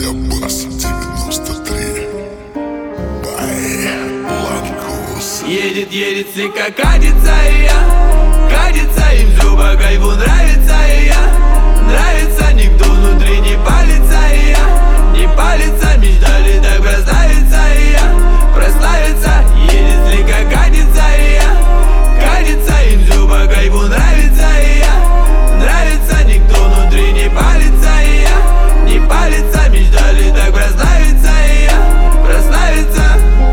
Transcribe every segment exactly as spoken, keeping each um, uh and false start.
Алябас девяносто три. Бай, Ланкус. Едет, едет, слегка катится и я, катится, им всю по кайфу нравится и я. Нравится, никто внутри не палится и я, не палится, мечтали так прославиться и я, прославиться. Едет, слегка катится и я, катится, им всю по кайфу нравится и я. Нравится, никто внутри не палится и я, не палится, мечтали так прославиться и я, прославиться.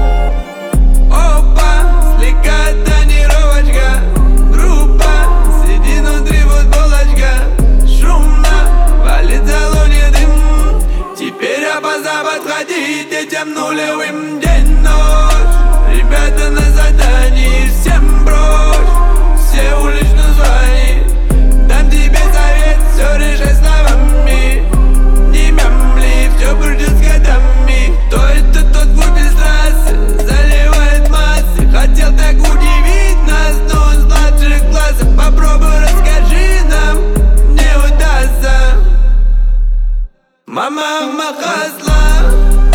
Опа, слегка тонировочка, группа, сиди внутри футболочка. Шумно, валит в салоне дым. Теперь опоздав подходить этим нулевым день-ночь. Ребята на задании, всем брось, все уличные звони. Дам тебе совет, все решай словами. Не мямли, все будет с годами. Кто это тот звук без трассы, заливает массы. Хотел так удивить нас, но он с младших классов. Попробуй, расскажи нам, не удастся. Мама, мама хасла,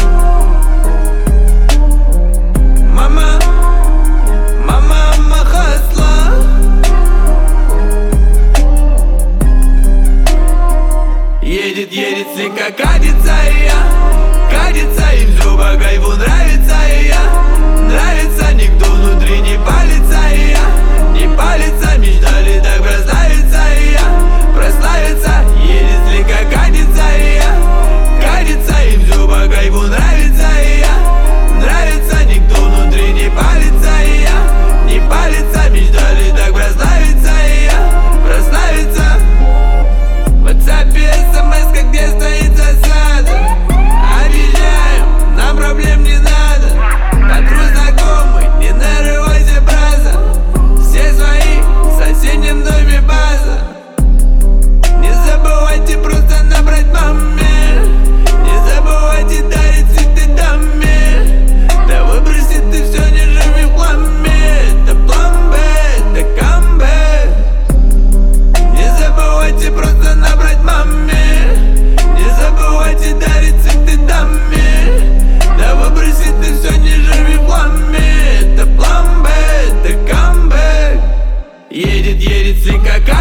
мама, мама, мама хасла. Едет, едет, слегка катится и я, катится, им всю по кайфу нравится и я. Нравится, никто внутри не палится и я, не палится, мечтали так прославиться и я, прославиться. Едет, слегка катится и я, катится, им всю по кайфу нравится и я. Нравится, никто внутри не палится и я, не палится, мечтали так прославиться и я, прославиться. В WhatsApp смс, где стоит засада. Объезжаем, нам проблем не надо. Патруль знакомый, не нарывайся, браза. Все свои, в соседнем доме база. Не забывайте просто набрать маме. Не забывайте дарить цветы даме. Да выброси ты все, не живи в хламе. Это план Б, это камбэк. Не забывайте просто набрать маме. Не забывайте дарить цветы даме. Да выброси ты все, не живи в хламе. Это план Б, это камбэк. Едет, едет, слегка